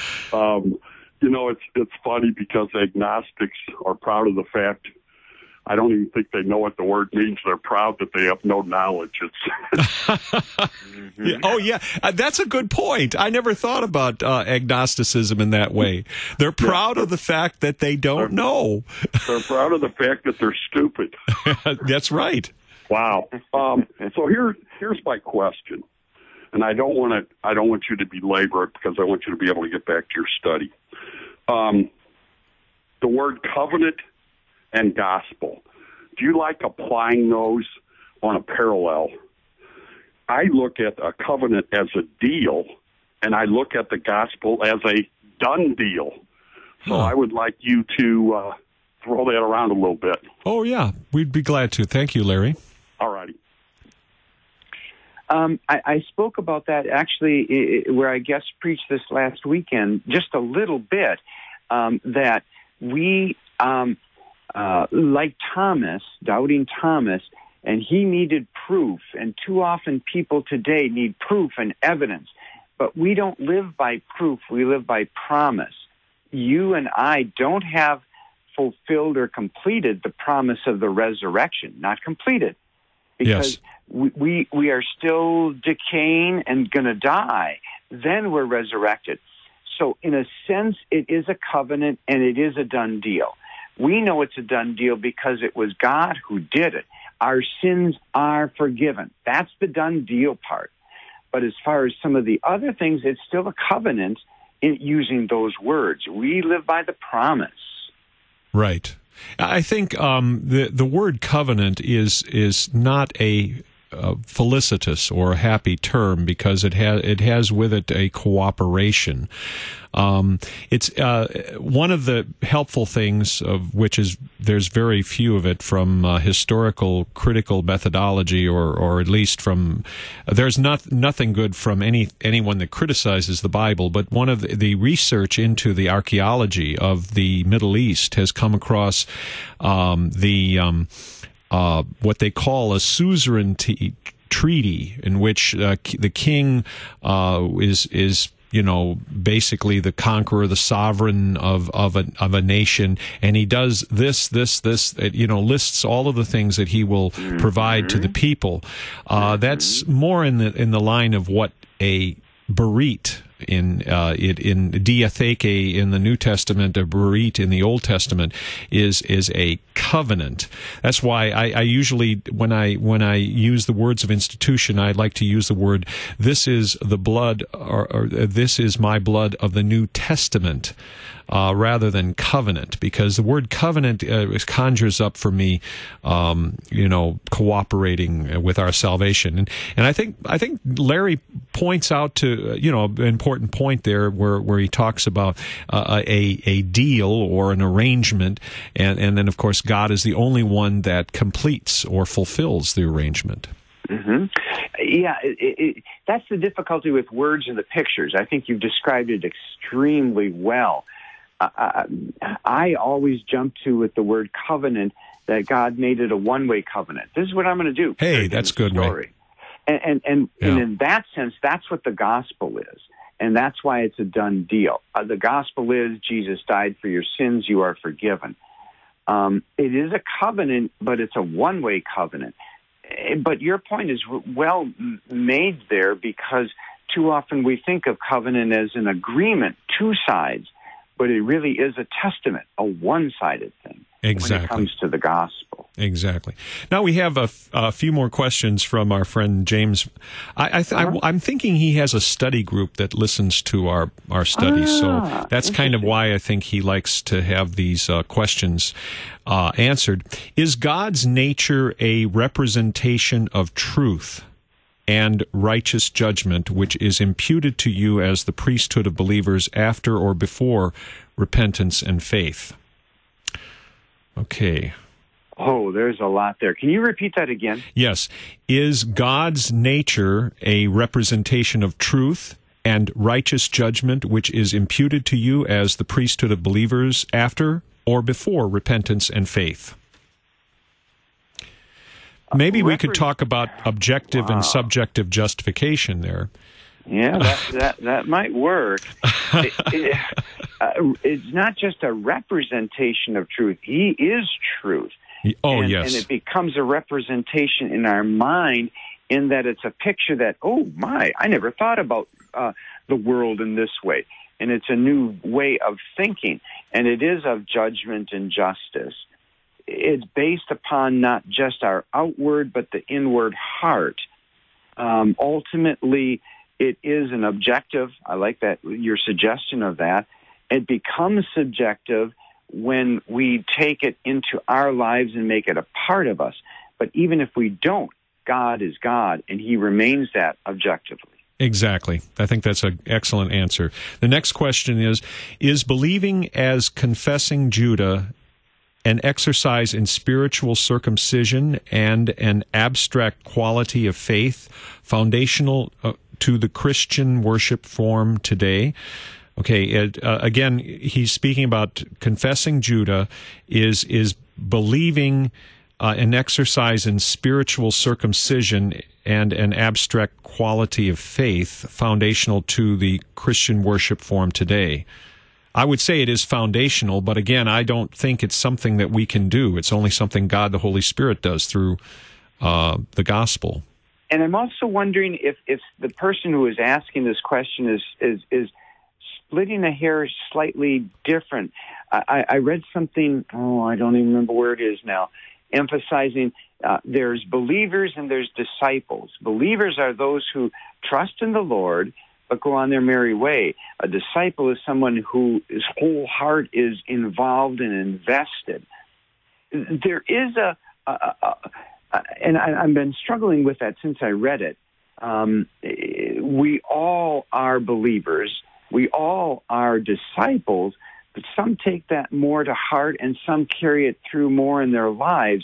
Um, you know, it's it's funny because agnostics are proud of the fact, I don't even think they know what the word means. They're proud that they have no knowledge. It's mm-hmm. yeah, oh, yeah. Uh, that's a good point. I never thought about uh, agnosticism in that way. They're proud yeah. of the fact that they don't they're, know. They're proud of the fact that they're stupid. That's right. Wow. Um, so here, here's my question. And I don't want to. I don't want you to belabor it because I want you to be able to get back to your study. um, the word covenant and gospel. Do you like applying those on a parallel? I look at a covenant as a deal, and I look at the gospel as a done deal. So huh. I would like you to uh, throw that around a little bit. Oh, yeah. We'd be glad to. Thank you, Larry. All righty. Um, I, I spoke about that actually I, where I guest preached this last weekend, just a little bit, um, that we, um, uh, like Thomas, doubting Thomas, and he needed proof, and too often people today need proof and evidence. But we don't live by proof, we live by promise. You and I don't have fulfilled or completed the promise of the resurrection, not completed. Because yes. we, we, we are still decaying and going to die. Then we're resurrected. So in a sense, it is a covenant and it is a done deal. We know it's a done deal because it was God who did it. Our sins are forgiven. That's the done deal part. But as far as some of the other things, it's still a covenant in using those words. We live by the promise. Right. I think um, the the word covenant is is not a uh, felicitous or a happy term because it has it has with it a cooperation. Um, it's uh, one of the helpful things of which is there's very few of it from uh, historical critical methodology, or or at least from uh, there's not nothing good from any anyone that criticizes the Bible. But one of the, the research into the archaeology of the Middle East has come across um, the um, uh, what they call a suzerainty treaty, in which uh, the king uh, is is. you know, basically the conqueror, the sovereign of of a of a nation, and he does this, this, this. You know, lists all of the things that he will mm-hmm. provide to the people. Uh, mm-hmm. That's more in the in the line of what a berit in uh, it in diatheke in the New Testament, a berit in the Old Testament is is a covenant. That's why I, I usually when I when I use the words of institution, I like to use the word "this is the blood" or, or "this is my blood of the New Testament." Uh, rather than covenant, because the word covenant uh, conjures up for me, um, you know, cooperating with our salvation, and and I think I think Larry points out to uh, you know an important point there where where he talks about uh, a a deal or an arrangement, and and then of course God is the only one that completes or fulfills the arrangement. Mm-hmm. Yeah, it, it, that's the difficulty with words and the pictures. I think you've described it extremely well. Uh, I always jump to with the word covenant that God made it a one-way covenant. This is what I'm going to do. Hey, that's good. Story. And and and, yeah. and in that sense, that's what the gospel is, and that's why it's a done deal. Uh, the gospel is Jesus died for your sins; you are forgiven. Um, it is a covenant, but it's a one-way covenant. But your point is well made there, because too often we think of covenant as an agreement, two sides. But it really is a testament, a one-sided thing exactly. when it comes to the gospel. Exactly. Now we have a, f- a few more questions from our friend James. I, I th- uh-huh. I, I'm thinking he has a study group that listens to our, our studies, ah, so that's kind of why I think he likes to have these uh, questions uh, answered. Is God's nature a representation of truth and righteous judgment, which is imputed to you as the priesthood of believers after or before repentance and faith? Okay. Oh, there's a lot there. Can you repeat that again? Yes. Is God's nature a representation of truth and righteous judgment, which is imputed to you as the priesthood of believers after or before repentance and faith? Maybe we could talk about objective wow. and subjective justification there. Yeah, that that, that might work. it, it, uh, it's not just a representation of truth. He is truth. Oh, and, yes. And it becomes a representation in our mind in that it's a picture that, oh, my, I never thought about uh, the world in this way. And it's a new way of thinking. And it is of judgment and justice. It's based upon not just our outward, but the inward heart. Um, ultimately, it is an objective. I like that, your suggestion of that. It becomes subjective when we take it into our lives and make it a part of us. But even if we don't, God is God, and he remains that objectively. Exactly. I think that's an excellent answer. The next question is, is believing as confessing Judah an exercise in spiritual circumcision and an abstract quality of faith foundational uh, to the Christian worship form today? Okay, it, uh, again, he's speaking about confessing Judah is is believing uh, an exercise in spiritual circumcision and an abstract quality of faith foundational to the Christian worship form today. I would say it is foundational, but again, I don't think it's something that we can do. It's only something God, the Holy Spirit, does through uh, the gospel. And I'm also wondering if, if the person who is asking this question is is is splitting a hair slightly different. I, I read something, oh, I don't even remember where it is now, emphasizing uh, there's believers and there's disciples. Believers are those who trust in the Lord but go on their merry way. A disciple is someone whose whole heart is involved and invested. There is a, a, a, a and I, I've been struggling with that since I read it. Um, we all are believers. We all are disciples, but some take that more to heart and some carry it through more in their lives.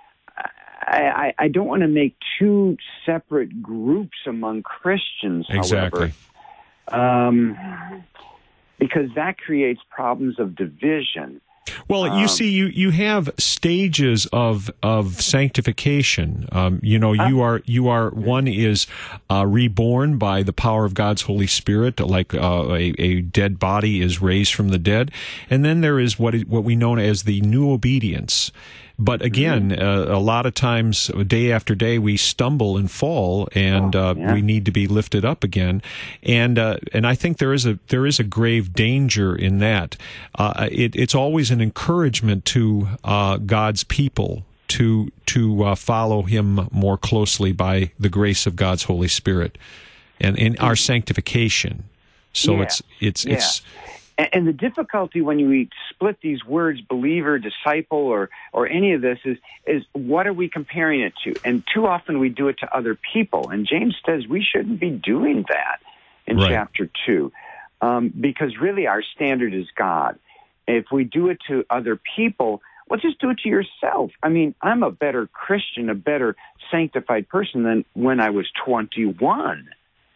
I, I, I don't want to make two separate groups among Christians, exactly. however, um, because that creates problems of division. Well, you um, see, you, you have stages of of sanctification. Um, you know, you are you are one is uh, reborn by the power of God's Holy Spirit, like uh, a, a dead body is raised from the dead, and then there is what what we know as the new obedience. But again, mm-hmm. uh, a lot of times, day after day, we stumble and fall, and uh, oh, yeah. we need to be lifted up again. And uh, and I think there is a there is a grave danger in that. Uh, it, it's always an encouragement to uh, God's people to to uh, follow Him more closely by the grace of God's Holy Spirit, and in our sanctification. So yeah. it's it's yeah. it's. And the difficulty when you split these words, believer, disciple, or or any of this, is is what are we comparing it to? And too often we do it to other people. And James says we shouldn't be doing that in right. chapter two, um, because really our standard is God. If we do it to other people, well, just do it to yourself. I mean, I'm a better Christian, a better sanctified person than when I was twenty-one.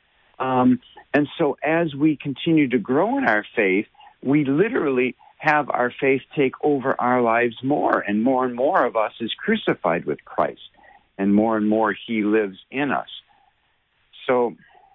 Um, and so as we continue to grow in our faith, we literally have our faith take over our lives more, and more and more of us is crucified with Christ, and more and more he lives in us. So,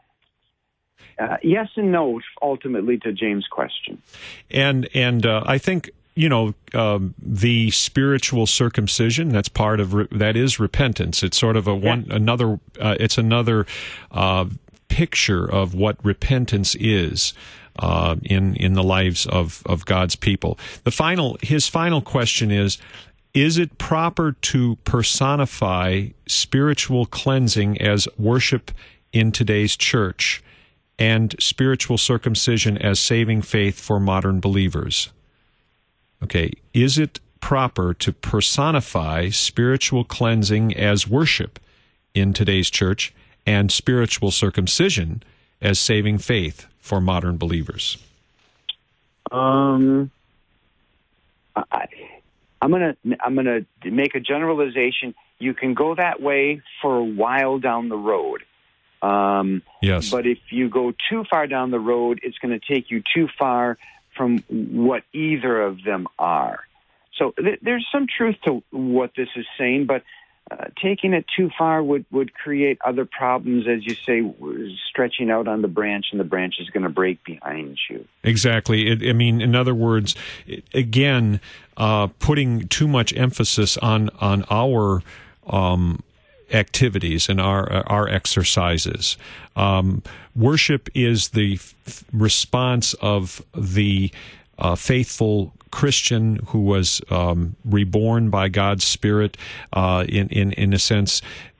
uh, yes and no, ultimately, to James' question. And, and uh, I think... You know, um, the spiritual circumcision, that's part of, re- that is repentance. It's sort of a one, yeah. another, uh, it's another uh, picture of what repentance is uh, in, in the lives of, of God's people. The final, his final question is, is it proper to personify spiritual cleansing as worship in today's church and spiritual circumcision as saving faith for modern believers? Okay, is it proper to personify spiritual cleansing as worship in today's church and spiritual circumcision as saving faith for modern believers? Um, I, I'm gonna I'm gonna make a generalization. You can go that way for a while down the road. Um, yes. But if you go too far down the road, it's going to take you too far from what either of them are. So th- there's some truth to what this is saying, but uh, taking it too far would, would create other problems, as you say, stretching out on the branch, and the branch is going to break behind you. Exactly. It, I mean, in other words, it, again, uh, putting too much emphasis on, on our um, activities and our our exercises. Um, worship is the f- response of the uh, faithful Christian who was um, reborn by God's Spirit. Uh, in in in a sense,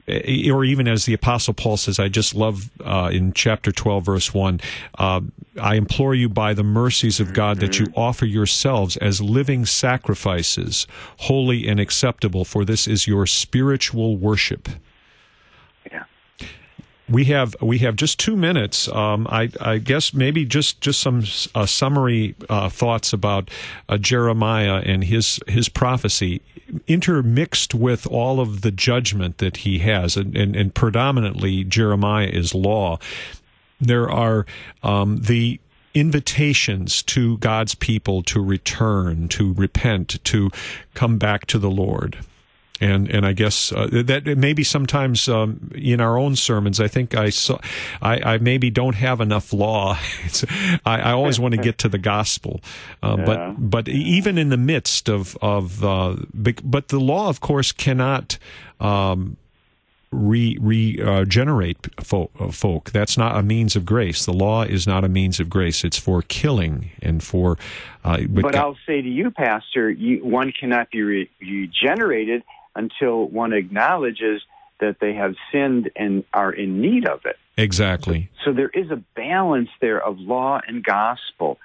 or even as the Apostle Paul says, I just love uh, in chapter twelve, verse one, uh, I implore you by the mercies of God that you offer yourselves as living sacrifices, holy and acceptable, for this is your spiritual worship. Yeah. We have we have just two minutes. Um, I, I guess maybe just just some uh, summary uh, thoughts about uh, Jeremiah and his his prophecy, intermixed with all of the judgment that he has, and, and, and predominantly Jeremiah is law. There are um, the invitations to God's people to return, to repent, to come back to the Lord. And and I guess uh, that maybe sometimes um, in our own sermons, I think I saw, I, I maybe don't have enough law. It's, I, I always want to get to the gospel, uh, yeah. but but even in the midst of of uh, but the law, of course, cannot Um, Re, regenerate uh, folk, uh, folk. That's not a means of grace. The law is not a means of grace. It's for killing and for. Uh, but but I'll say to you, Pastor, you, one cannot be re- regenerated until one acknowledges that they have sinned and are in need of it. Exactly. So, so there is a balance there of law and gospel.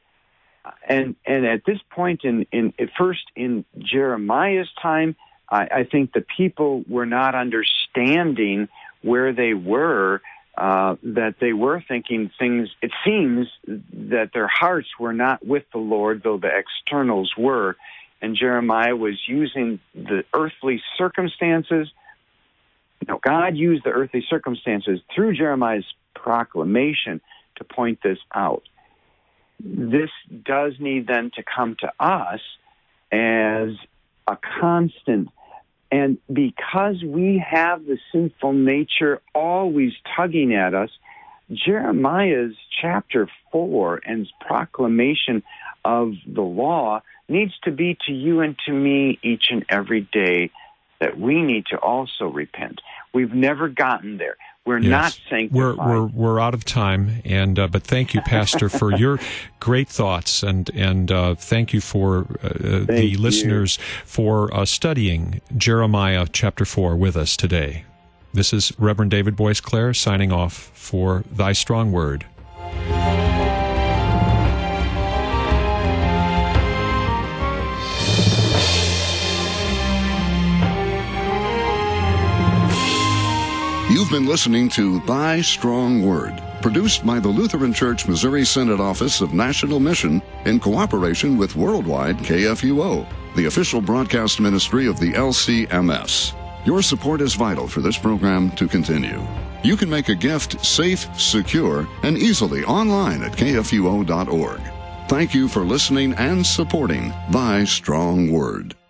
And and at this point, in, in at first in Jeremiah's time, I, I think the people were not understanding where they were, uh, that they were thinking things. It seems that their hearts were not with the Lord, though the externals were. And Jeremiah was using the earthly circumstances. Now, God used the earthly circumstances through Jeremiah's proclamation to point this out. This does need then to come to us as a constant. And because we have the sinful nature always tugging at us, Jeremiah's chapter four and his proclamation of the law needs to be to you and to me each and every day that we need to also repent. We've never gotten there. We're yes. not sanctified. We're we're we're out of time, and uh, but thank you, Pastor, for your great thoughts, and and uh, thank you for uh, thank the you. listeners for uh, studying Jeremiah chapter four with us today. This is Reverend David Boyce Clare signing off for Thy Strong Word. You've been listening to Thy Strong Word, produced by the Lutheran Church Missouri Synod Office of National Mission in cooperation with Worldwide K F U O, the official broadcast ministry of the L C M S. Your support is vital for this program to continue. You can make a gift safe, secure, and easily online at K F U O dot org. Thank you for listening and supporting Thy Strong Word.